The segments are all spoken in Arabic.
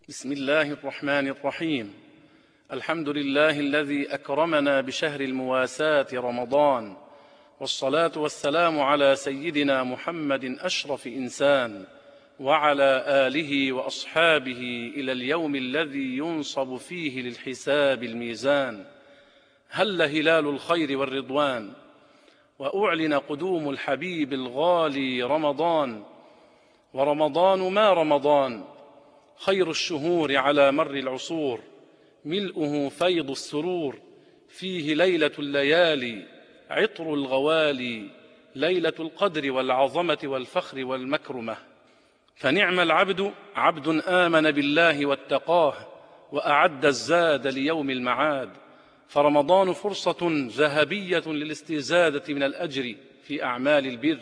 بسم الله الرحمن الرحيم. الحمد لله الذي أكرمنا بشهر المواساة رمضان، والصلاة والسلام على سيدنا محمد أشرف إنسان، وعلى آله وأصحابه إلى اليوم الذي ينصب فيه للحساب الميزان. هل هلال الخير والرضوان، وأعلن قدوم الحبيب الغالي رمضان. ورمضان ما رمضان، خير الشهور على مر العصور، ملؤه فيض السرور، فيه ليلة الليالي، عطر الغوالي، ليلة القدر والعظمة والفخر والمكرمة. فنعم العبد عبد آمن بالله واتقاه، وأعد الزاد ليوم المعاد. فرمضان فرصة ذهبية للاستزادة من الأجر في أعمال البر.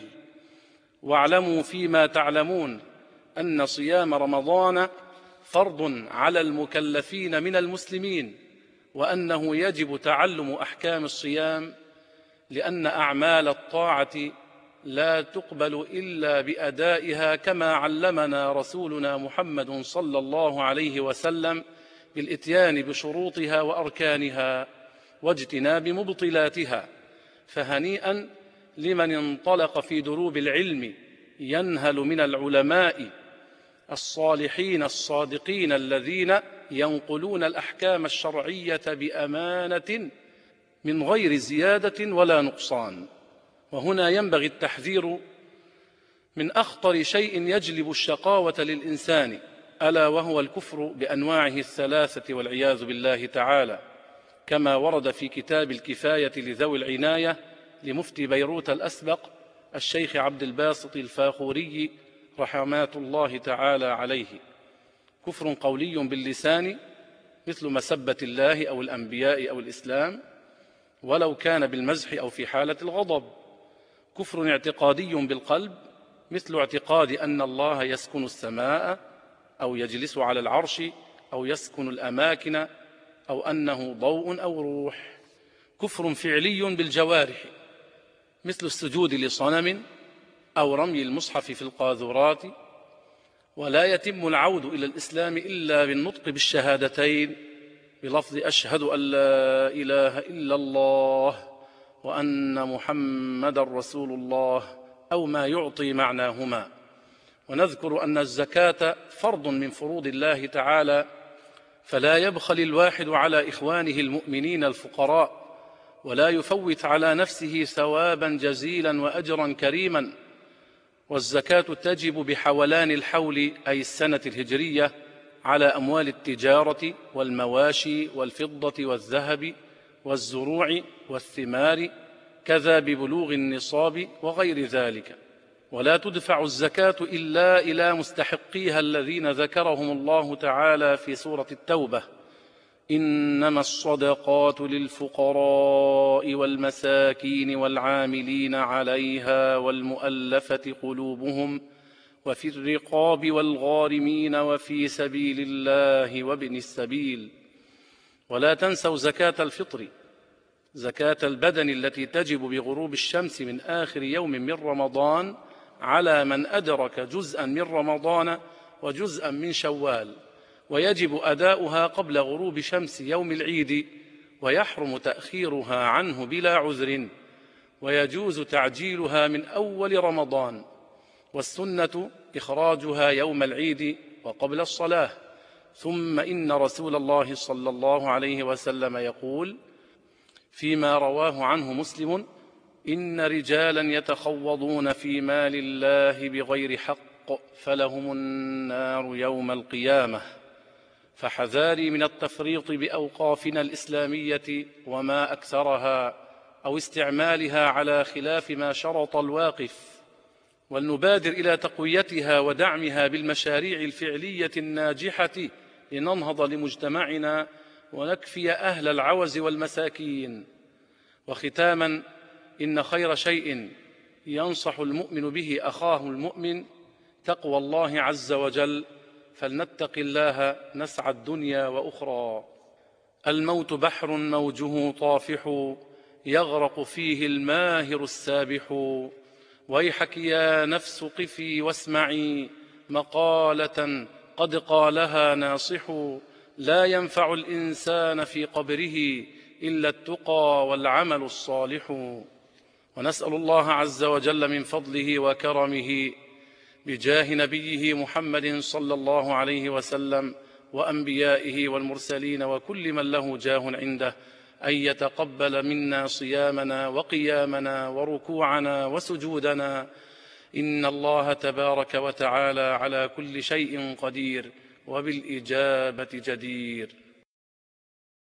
واعلموا فيما تعلمون أن صيام رمضان فرض على المكلفين من المسلمين، وأنه يجب تعلم أحكام الصيام، لأن أعمال الطاعة لا تقبل إلا بأدائها كما علمنا رسولنا محمد صلى الله عليه وسلم، بالإتيان بشروطها وأركانها واجتناب مبطلاتها. فهنيئا لمن انطلق في دروب العلم ينهل من العلماء الصالحين الصادقين الذين ينقلون الأحكام الشرعية بأمانة من غير زيادة ولا نقصان. وهنا ينبغي التحذير من أخطر شيء يجلب الشقاوة للإنسان، ألا وهو الكفر بأنواعه الثلاثة والعياذ بالله تعالى، كما ورد في كتاب الكفاية لذوي العناية لمفتي بيروت الأسبق الشيخ عبد الباسط الفاخوري رحمات الله تعالى عليه: كفر قولي باللسان مثل مسبة الله أو الأنبياء أو الإسلام، ولو كان بالمزح أو في حالة الغضب. كفر اعتقادي بالقلب مثل اعتقاد أن الله يسكن السماء أو يجلس على العرش أو يسكن الأماكن أو أنه ضوء أو روح. كفر فعلي بالجوارح مثل السجود لصنم أو رمي المصحف في القاذورات. ولا يتم العود إلى الإسلام إلا بالنطق بالشهادتين بلفظ أشهد أن لا إله إلا الله وأن محمد رسول الله، أو ما يعطي معناهما. ونذكر أن الزكاة فرض من فروض الله تعالى، فلا يبخل الواحد على إخوانه المؤمنين الفقراء، ولا يفوت على نفسه ثوابا جزيلا وأجرا كريما. والزكاة تجب بحولان الحول، أي السنة الهجرية، على أموال التجارة والمواشي والفضة والذهب والزروع والثمار، كذا ببلوغ النصاب وغير ذلك. ولا تدفع الزكاة إلا إلى مستحقيها الذين ذكرهم الله تعالى في سورة التوبة: إنما الصدقات للفقراء والمساكين والعاملين عليها والمؤلفة قلوبهم وفي الرقاب والغارمين وفي سبيل الله وابن السبيل. ولا تنسوا زكاة الفطر، زكاة البدن التي تجب بغروب الشمس من آخر يوم من رمضان على من أدرك جزءا من رمضان وجزءا من شوال، ويجب أداؤها قبل غروب شمس يوم العيد، ويحرم تأخيرها عنه بلا عذر، ويجوز تعجيلها من أول رمضان. والسنة إخراجها يوم العيد وقبل الصلاة. ثم إن رسول الله صلى الله عليه وسلم يقول فيما رواه عنه مسلم: إن رجالا يتخوضون في مال الله بغير حق فلهم النار يوم القيامة. فحذاري من التفريط بأوقافنا الإسلامية وما أكثرها، أو استعمالها على خلاف ما شرط الواقف، ولنبادر إلى تقويتها ودعمها بالمشاريع الفعلية الناجحة لننهض لمجتمعنا ونكفي أهل العوز والمساكين. وختاما، إن خير شيء ينصح المؤمن به أخاه المؤمن تقوى الله عز وجل، فلنتق الله نسعى الدنيا وأخرى. الموت بحر موجه طافح يغرق فيه الماهر السابح، ويحك يا نفس قفي واسمعي مقالة قد قالها ناصح: لا ينفع الإنسان في قبره إلا التقى والعمل الصالح. ونسأل الله عز وجل من فضله وكرمه بجاه نبيه محمد صلى الله عليه وسلم وأنبيائه والمرسلين وكل من له جاه عنده أن يتقبل منا صيامنا وقيامنا وركوعنا وسجودنا، إن الله تبارك وتعالى على كل شيء قدير وبالإجابة جدير.